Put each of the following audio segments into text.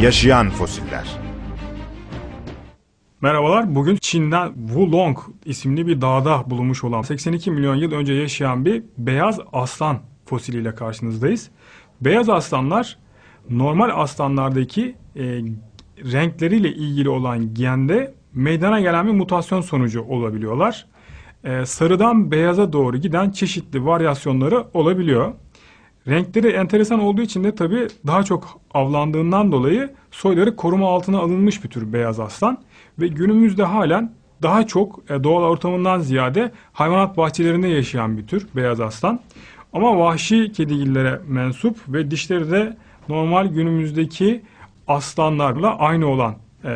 Yaşayan fosiller. Merhabalar, bugün Çin'den Wulong isimli bir dağda bulunmuş olan 82 milyon yıl önce yaşayan bir beyaz aslan fosiliyle karşınızdayız. Beyaz aslanlar normal aslanlardaki renkleriyle ilgili olan gende meydana gelen bir mutasyon sonucu olabiliyorlar. Sarıdan beyaza doğru giden çeşitli varyasyonları olabiliyor. Renkleri enteresan olduğu için de tabii daha çok avlandığından dolayı soyları koruma altına alınmış bir tür beyaz aslan. Ve günümüzde halen daha çok doğal ortamından ziyade hayvanat bahçelerinde yaşayan bir tür beyaz aslan. Ama vahşi kedigillere mensup ve dişleri de normal günümüzdeki aslanlarla aynı olan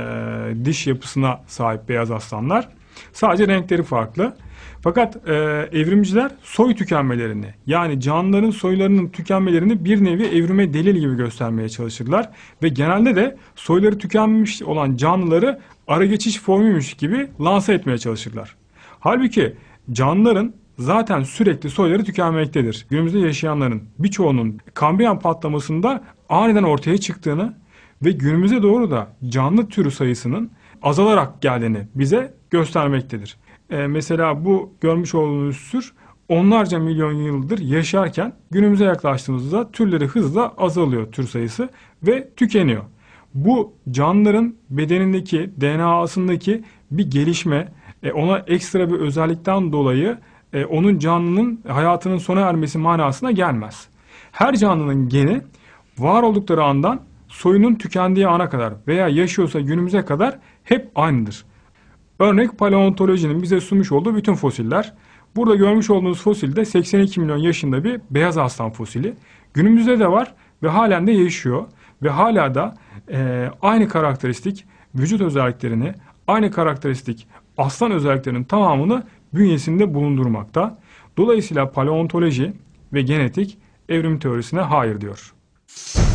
diş yapısına sahip beyaz aslanlar. Sadece renkleri farklı. Fakat evrimciler soy tükenmelerini, yani canlıların soylarının tükenmelerini bir nevi evrime delil gibi göstermeye çalışırlar. Ve genelde de soyları tükenmiş olan canlıları ara geçiş formuymuş gibi lanse etmeye çalışırlar. Halbuki canlıların zaten sürekli soyları tükenmektedir. Günümüzde yaşayanların birçoğunun Kambriyan patlamasında aniden ortaya çıktığını ve günümüze doğru da canlı türü sayısının azalarak geldiğini bize göstermektedir. Mesela bu görmüş olduğunuz tür onlarca milyon yıldır yaşarken günümüze yaklaştığımızda türleri hızla azalıyor, tür sayısı, ve tükeniyor. Bu canlıların bedenindeki, DNA'sındaki bir gelişme, ona ekstra bir özellikten dolayı onun canlının hayatının sona ermesi manasına gelmez. Her canlının geni var oldukları andan soyunun tükendiği ana kadar veya yaşıyorsa günümüze kadar hep aynıdır. Örnek paleontolojinin bize sunmuş olduğu bütün fosiller. Burada görmüş olduğunuz fosil de 82 milyon yaşında bir beyaz aslan fosili. Günümüzde de var ve halen de yaşıyor. Ve hala da aynı karakteristik vücut özelliklerini, aynı karakteristik aslan özelliklerinin tamamını bünyesinde bulundurmakta. Dolayısıyla paleontoloji ve genetik evrim teorisine hayır diyor.